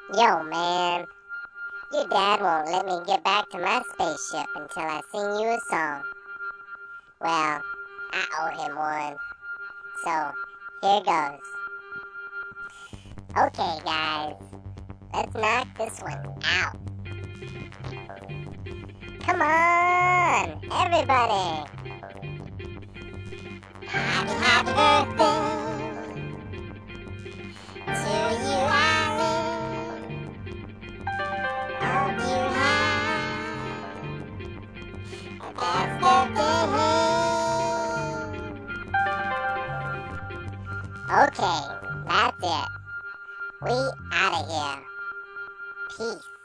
Yo, man, your dad won't let me get back to my spaceship until I sing you a song. Well, I owe him one. So, here goes. Okay, guys, let's knock this one out. Come on, everybody. Happy birthday to you, Alan. Hope you have a best birthday. Okay, that's it. We out of here. Peace.